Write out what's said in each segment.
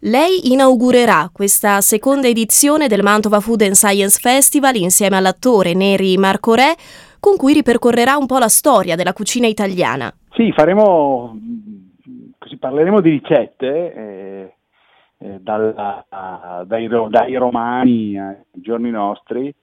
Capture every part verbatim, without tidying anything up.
Lei inaugurerà questa seconda edizione del Mantova Food and Science Festival insieme all'attore Neri Marco Re, con cui ripercorrerà un po' la storia della cucina italiana. Sì, faremo, così parleremo di ricette, eh, eh, dalla- dai, ro- dai romani ai giorni nostri,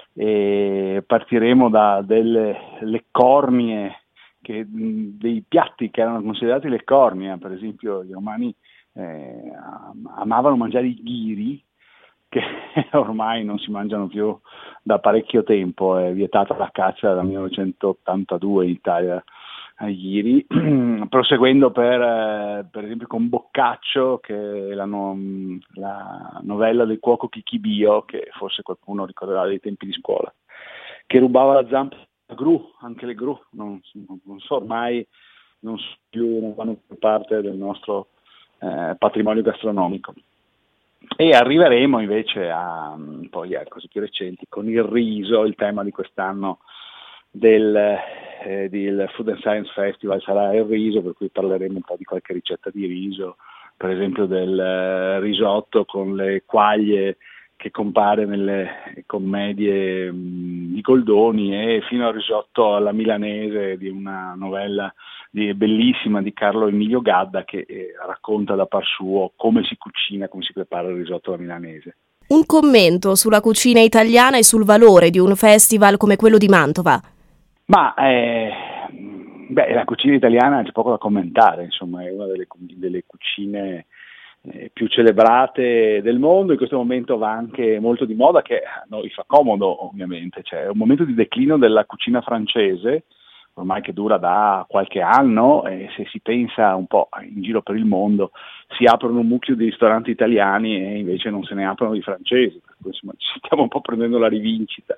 e partiremo da delle le cornie, che, mh, dei piatti che erano considerati le cornie. Per esempio i romani eh, am- amavano mangiare i ghiri, che ormai non si mangiano più da parecchio tempo, è vietata la caccia dal millenovecentottantadue in Italia ai ghiri, proseguendo per, eh, per esempio con Boccaccio, che è la, no- la novella del cuoco Chicchibio, che forse qualcuno ricorderà dei tempi di scuola, che rubava la zampa a gru, anche le gru, non, non so, ormai non, so più, non fanno più parte del nostro eh, patrimonio gastronomico. E arriveremo invece a mm, poi a cose più recenti con il riso. Il tema di quest'anno del, eh, del Food and Science Festival sarà il riso, per cui parleremo un po' di qualche ricetta di riso, per esempio del eh, risotto con le quaglie che compare nelle commedie mh, di Goldoni, e fino al risotto alla milanese di una novella di- bellissima di Carlo Emilio Gadda, che eh, racconta da par suo come si cucina, come si prepara il risotto alla milanese. Un commento sulla cucina italiana e sul valore di un festival come quello di Mantova. Ma eh, beh, la cucina italiana c'è poco da commentare, insomma, è una delle, delle cucine eh, più celebrate del mondo. In questo momento va anche molto di moda, che a noi fa comodo ovviamente, cioè, è un momento di declino della cucina francese, ormai che dura da qualche anno, e se si pensa un po' in giro per il mondo si aprono un mucchio di ristoranti italiani e invece non se ne aprono di francesi, per cui insomma ci stiamo un po' prendendo la rivincita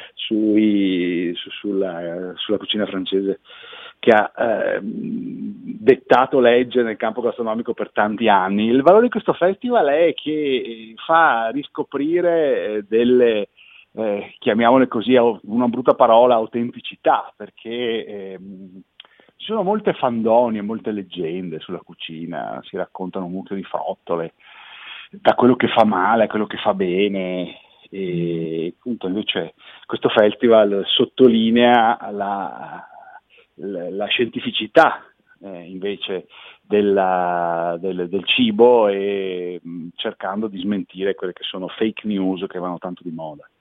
sui, su- sulla, sulla cucina francese, che ha eh, dettato legge nel campo gastronomico per tanti anni. Il valore di questo festival è che fa riscoprire eh, delle, eh, chiamiamole così, una brutta parola, autenticità, perché ehm, ci sono molte fandonie, molte leggende sulla cucina, si raccontano un mucchio di frottole, da quello che fa male a quello che fa bene, e appunto invece questo festival sottolinea la, la, la scientificità eh, invece della, del, del cibo, e mh, cercando di smentire quelle che sono fake news che vanno tanto di moda.